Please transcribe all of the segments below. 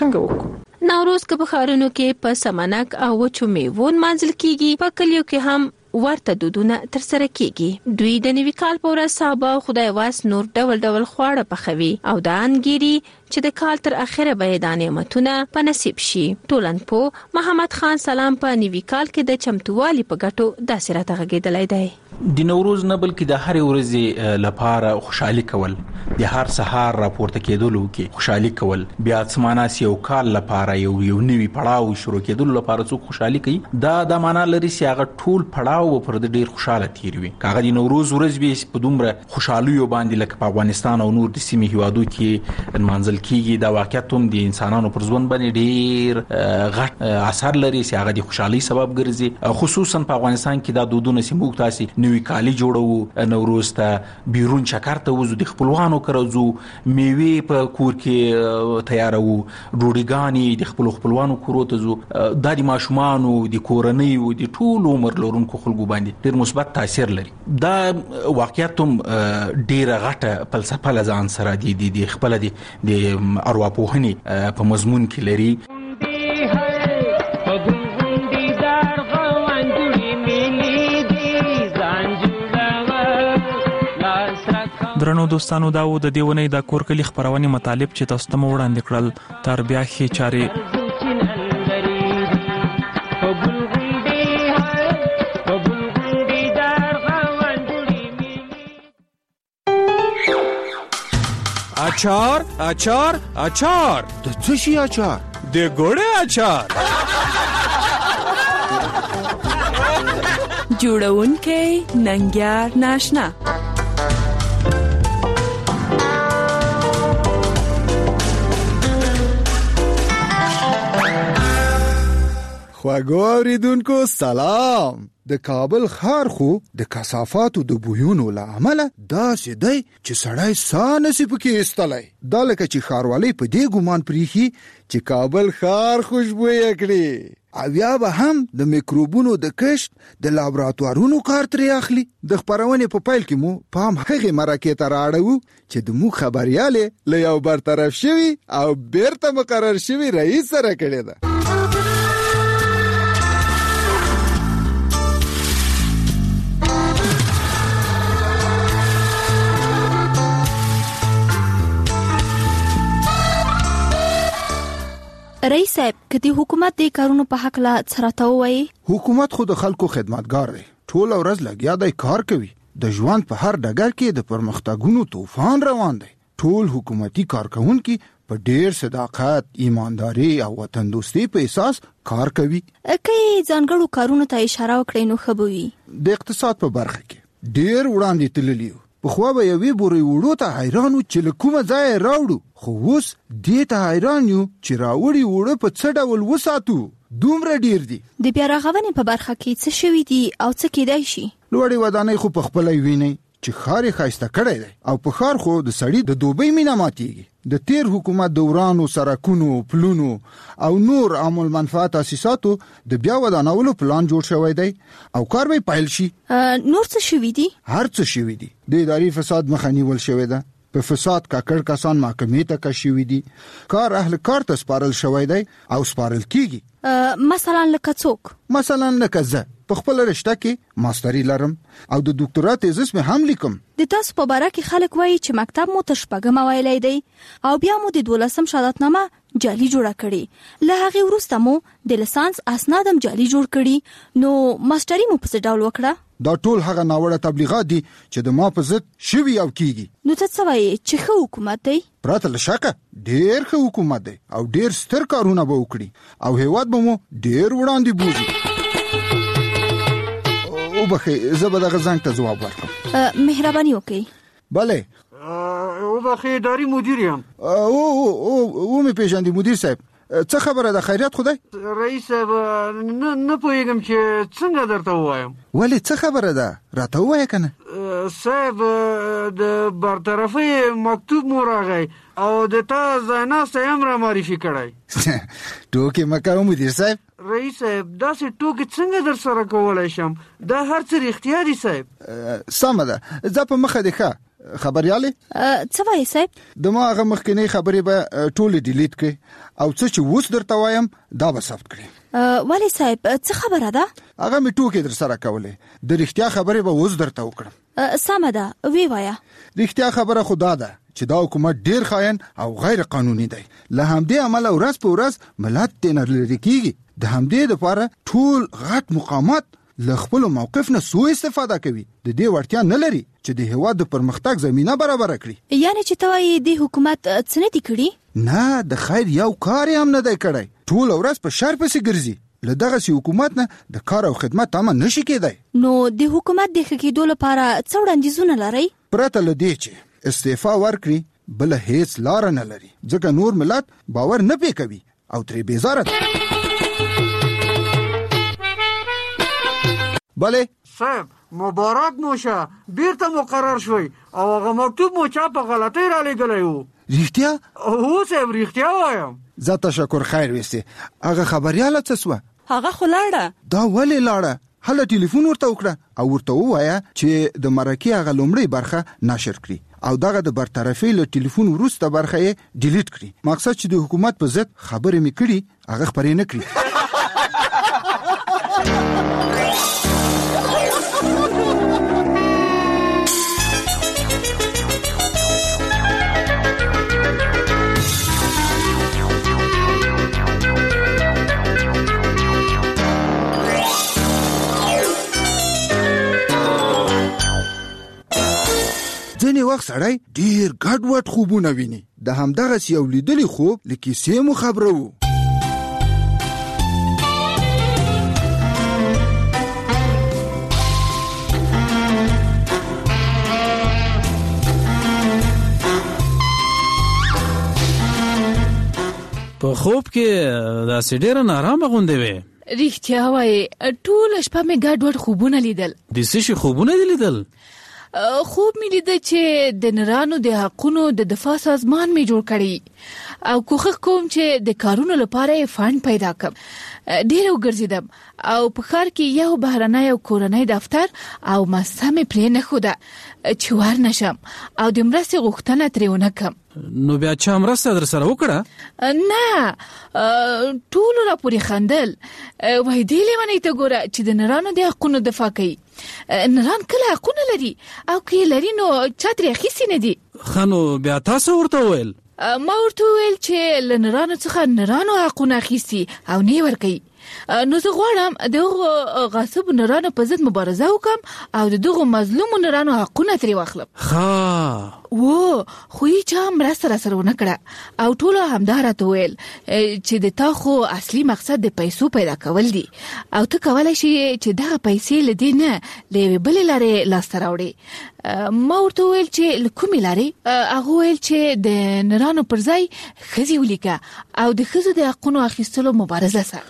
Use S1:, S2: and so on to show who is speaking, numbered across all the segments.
S1: څنګه وکړو.
S2: نوروز که په ښارونو کې په سمنک او وچو میوو نمانځل کیږي، په کلیو کې هم ورته دودونه تر سره کیږي. دوی د نوي کال په ورځ سابه او خدای واس نور ډول ډول خواړه پخوي او دا انګيري چې د کال تر اخره به د نعمتونه په نصیب شي. ټولنپوه محمد خان سلام په نوي کال کې د چمتووالي په ګټو داسې راته غږېدلی دی.
S3: د نوروز نه بلکې د هر ورځې لپاره خوشحالي کول، د هر سهار راپورته کېدلو کې خوشحالي کول، بیا سماناس یو کال لپاره یو نوي پړاو شروع کېدلو لپاره څوک خوشحالي کوي. دا معنا لري چې هغه ټول پړاو پر د ډیر خوشاله تیر وي. هغه د نوروز ورځ به په دومره خوشحالي باندې لکه په افغانستان او نور د سیمې هیوادو کې منځل کیږي. دا واقعیت هم د انسانانو پر ژوند باندې ډیر غټ اثر لري چې هغه د خوشحالي سبب ګرځي. خصوصا په افغانستان کې دا دودونه چې موږ تاسو نوي کالی جوړو، نوروز ته بیرون چکر ته وزو، د خپلوانو کرزو، میوه په کور کې تیارو، ډوډۍ د خپلوانو کورو ته زو. د ماشومانو د کورنۍ او د ټول عمر لرونکو خلکو باندې ډیر مثبت تاثیر لري. دا واقعیت هم ډیر غټه فلسفه لزان سره د خپل د ارواپوهنې په مضمون کې لري.
S4: درنو دوستانو، دا و د دیونی د کورکلی خبرونه مطالب چې تاسو ته وړاندې کړل. تر بیا خې چاري
S5: اچار اچار اچار
S6: د څه شي اچار؟
S5: د ګوړې اچار.
S7: جوړونکې ننګیار ناشنا.
S6: خواږو اوریدونکو سلام. د کابل ښار خو د کثافاتو د بویونو له امله داسې دی چې سړی ساه نشي پکې ایستلی. دا لکه چې ښاروالۍ په دې ګمان پریښي چې کابل ښار خوشبویه کړي، او یا به هم د میکروبونو د کشف د لابراتوارونو کار ترې اخلي. د خپرونې په پیل کې مو پام هغې مرکې ته راړو چې د موږ خبریالې له یو برطرف شوي او بیرته مقرر شوي رئیس سره کړې ده.
S8: رئیس صاحب، کدی حکومت د کارونو په حق لا څرته وایي؟
S6: حکومت خو د خلکو خدمتګار دی، ټول ورځ لګیا دی کار کوي. د ژوند په هر ډګر کې د پرمختګونو طوفان روان دی. ټول حکومتي کارکونکي په ډیر صداقت، ایمانداري او وطن دوستي په اساس کار کوي.
S8: کې ځانګړو کارونو ته اشاره وکړئ نو ښه به وي.
S6: د اقتصاد په برخه کې ډیر وړاندې تللی. پخوا به یوې بورې وړو ته حیران وو چې له کومه ځایه راوړو، خو اوس دې ته حیران یو چې راوړي وړه په څه ډول وساتو. دومره ډیر دي. د
S8: بیا رغونې په برخه کې څه شوي دي او څه کېدای شي؟
S6: لوړې ودانۍ خو په خپله وینئ چې ښار یې ښایسته کړی دی، او په ښار خو د سړي د دوبۍ مینه ماتیږي. د تیر حکومت دورانو سرکونو، پلونو او نور عام المنفعه تاسیساتو د بیا ودانولو پلان جوړ شوی دی او کار به پیل شي.
S8: نور څه شوي دي؟
S6: هر څه شوي دي. د اداري فساد مخه نیول شوی ده، په فساد کاکړ کسان محکمې ته کش شوي دي، کار اهل کار ته سپارل شوی دی او سپارل کیږي.
S8: مثلا لکه څوک؟
S6: مثلا لکه زه په خپل رشته کې ماستری لرم او د ډاکټرا تیزس مې هم لیکم.
S8: د تاسو په باره کې خلک وایي چې مکتب مو تر شپږم ویلی دی او بیا مو د 12م شهادتنامه جعلي جوړه کړې، له هغې وروسته مو د لیسانس اسناد هم جعلي جوړ کړي. نو ماستری مو په څه ډول وکړه؟
S6: دا ټول هغه ناوړه تبلیغات دي چې د ما په ضد شوي او کیږي.
S8: نو ته څه وایې چې ښه حکومت دی؟
S6: پرته له شکه ډیر ښه حکومت دی او ډیر ستر کارونه به وکړي او هیواد به مو ډیر وړاندې بوځي. او بخې زه به دغه زنګ ته ځواب ورکړم.
S8: مهرباني وکړئ.
S6: بله.
S9: او بخې اداري مدیر یم.
S6: او مې پیژندې مدیر صاحب. څه خبره ده؟ خیریت خدای؟
S9: رئیس صاحب نه پوهیږم چې څنګه درته ووایم.
S6: ولې څه خبره ده؟ راته ووایه کنه.
S9: صاحب د برطرفي مکتوب مو راغی او د تا ځایناستی هم را معرفي کړی.
S6: ټوکې مه کوه مدیر صاحب.
S9: رئیس صاحب داسې ټوکې څنګه در سره کولی شم؟ دا هر څه رښتیا دي صاحب.
S6: سمه ده، ځه په مخه دې ښه. خبرياله
S8: څه وایي صاحب؟
S6: د ما هغه مخکنی خبرې به ټول ډیلیټ کړي او څه چې وس درته وایم دا به ثبت کړي.
S8: ولی صاحب څه خبره ده؟
S6: هغه می ټوکې در سره کولې، د رښتیا خبرې به وس درته وکړم.
S8: سمه ده وی وایا.
S6: رښتیا خبره خدا ده چې دا حکومت ډیر خاين او غیر قانوني دی. له همدې عمله ورځ په ورځ ملت تنر لري کیږي. د همدې لپاره ټول غټ مقامات له خپل موقف نه سوء استفاده کوي. د دې وړتیا نه لري چې د هیواد د پرمختګ زمينه برابر کړي.
S8: یعنی چې توای د حکومت څه نه دي کړی؟
S6: نه د خیر یو کار هم نه دی کړی. ټول ورځ په شر پسې ګرځي. له دغه سي حکومت نه د کار او خدمت تمه نشي کېدای.
S8: نو د حکومت د خکېدو لپاره څه وړاندیزونه لري؟
S6: پرته له دې چې استعفا ورکړي بل هیڅ لار نه لري، ځکه نور ملت باور نه پې کوي او ترې بیزاره دي. بله
S9: صاحب مبارک موشه، بیرته مقرر شوي او هغه مکتوب مو چا په غلطۍ را لېږلی و.
S6: رښتیا؟
S9: هو صاحب رښتیا وایم.
S6: زه تشکر خیر وستې. هغه خبریاله څه سوه؟
S7: هغه خو لاړه.
S6: دا ولې لاړه؟ هله ټلیفون ورته وکړه او ورته ووایه چې د مرکې هغه لومړۍ برخه نشر کړي او دغه د برطرفۍ له ټلیفون وروسته برخه یې ډیلیټ کړي. مقصد چې د حکومت په ضد خبرې مې کړي هغه خپرې نه کړي. ځینې وخت سړی ډیر ګډوډ خوبونه ویني. د همدغسې یو لیدلی خوب له کیسې مو خبره وو.
S5: په خوب کې داسې ډېره نارامه غوندې وې.
S7: رښتیا وایي ټوله شپه مې ګډوډ خوبونه لیدل.
S5: د څه شي خوبونه دې لیدل؟
S7: خوب مې لیده چې د نرانو د حقونو د دفاع سازمان مې جوړ کړی او کوښښ کوم چې د کارونو لپاره فند پیدا کړم. ډېر وګرځیدم او په ښار کې یو بهرنی او کورنی دفتر او مسه مې پرې نه ښوده چې ورنشم او د مرستې غوښتنه ترې ونه کړم.
S5: نو بیا چا مرسته در سره وکړه؟
S7: نه، ټولو راپورې خندل. وایي دې لیونۍ ته ګوره چې د نرانو د حقونو دفاع کوي. نران کله حقونه لري او که یې لري نو چا ترې اخیستي نه دي.
S5: ښه نو بیا تاسو ورته وویل؟
S7: ما ورته وویل چې له نرانو څخه نرانو حقونه اخیستي او نه یې ورکوي. نو زه غواړم دغه غاصب نرانو په ضد مبارزه وکم او دغه مظلوم نرانو حقونه ترې واخلم. و خو یې چا مرسته را سره ونه کړه او ټولو همدا راته وویل چې د تا خو اصلي مقصد د پیسو پیدا کول دي او ته کولی شي چې دغه پیسې له دې نه له یوې بلې لارې لاسته راوړې. ما ورته وویل چې له کومې لارې؟ هغه وویل چې د نرانو پر ځای ښځې ولیکه او د ښځو د حقونو اخیستلو مبارزه سره.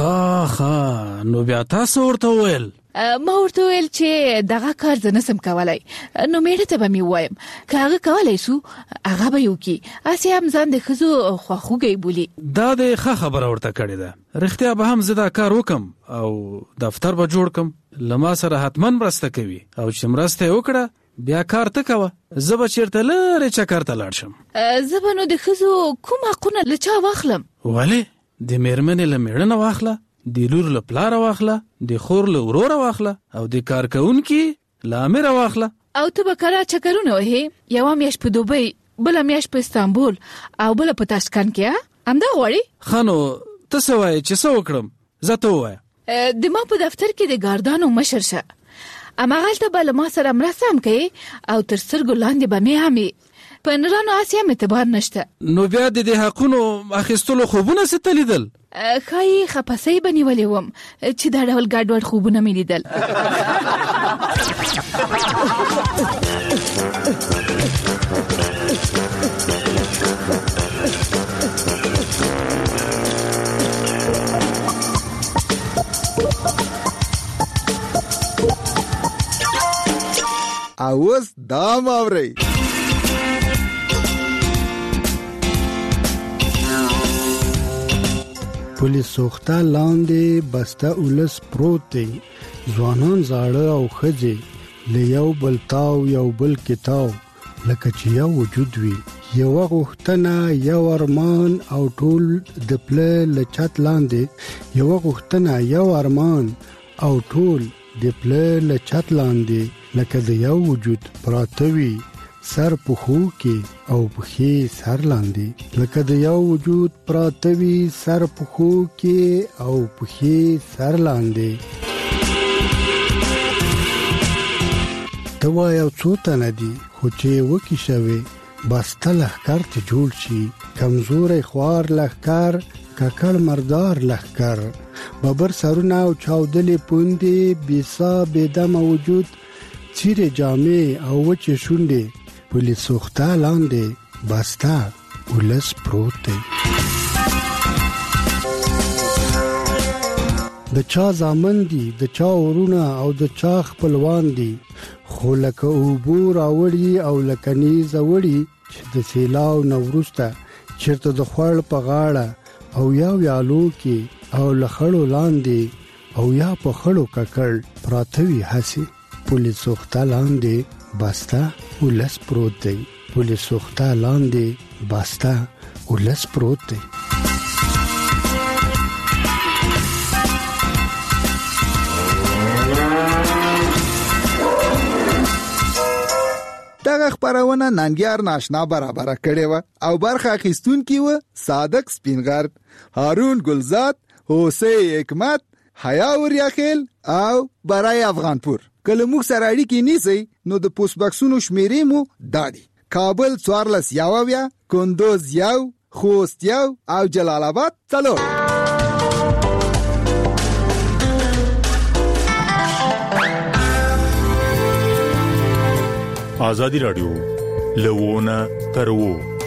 S5: ښه نو بیا تاسو ورته وویل؟
S7: ما ورته وویل چې دغه کار زه نسم کولی. نو میړه ته به مې ووایم که هغه کولی سو هغه به یې وکړي، هسې هم ځان د ښځو خواخوږی بولي.
S5: دا د ښه خبره ورته کړې ده. رښتیا به هم زه دا کار وکم او دفتر به جوړ کم. له ما سره حتما مرسته کوي او چې مرسته یې وکړه بیا کار ته کوه. زه به چېرته لرې چکر ته لاړ شم.
S7: زه به نو د ښځو کوم حقونه له چا واخلم؟
S5: ولې؟ د مېرمنې له مېړه نه واخله، د لور له پلاره واخله، د خور له وروره واخله او د کارکوونکي له امره واخله.
S7: او ته به کله چکرونه وهې؟ یوه میاشت په دوبۍ، بله میاشت په استانبول او بله په تاشکند کې. همدا غواړې؟
S5: ښه نو ته څه وایې چې څه وکړم؟ زه ته ووایه.
S7: د ما په دفتر کې د ګاردانو مشر شه. هماغلته به له ما سره مرسته هم کوي او تر سترګو لاندې به مې هم په نرانو هسې هم اعتبار نشته.
S5: نو بیا د دې حقونو اخیستلو خوبونه څه ته لیدل؟
S7: ښایي خپسۍ به نیولې وم چې دا ډول ګډوډ خوبونه مې لیدل.
S6: اوس دا ماورئ.
S1: پولیس سوخته لاندې بسته اولس پروت دی. ځوانان زاړه او ښځې له یو بل تاو یو بل کتاو لکه چې یو وجود وي، یو غوښتنه، یو ارمان او ټول د پله لچت لاندې، یو غوښتنه، یو ارمان او ټول د پله لچت لاندې، لکه د یو وجود پراته وي سر پخو کې او پخې سر لاندې، لکه د یو وجود پراته وي سر پخو کې او پخې سر لاندې. توا یو څو تنه دي خو چې وکی شوي بسته لخکر ته جوړ شي، کمزوري خوار لخکر، ککړ مردار لخکر، ببر سرونه او چاودلې پوندې، بیسا بېدم وجود، چیرې جامې او وچې شونډې، پلي سوخته لاندې بسته ولس پروت دی. د چا زامن دي، د چا ورونه او د چا خپلوان دي، خو لکه اوبو راوړي او لکه نیزه وړي چې د سیلاو نه وروسته چېرته د خوړ په غاړه او یا ویالو کې او له خړو لاندې او یا په خړو ککړ پراته وي هسې پلي سوخته لاندې بسته ولس پروت دی. پلي سوخته لاندې بسته ولس پروت دی.
S6: دغه خبرونه ننګیار ناشنا برابر کړي و او برخه اخیستونکي و صادق سپینغرد، هارون گلزاد، حسین حکمت، حیا وریاخیل او برای افغانپور. کله موږ سره اړیکې نیسئ نو د پوسټ باکسونو شمیرې مو دادي: کابل 14 کندوز 1 خوست 1 او جلال آباد 3.
S10: آزادی رادیو لوونه ترو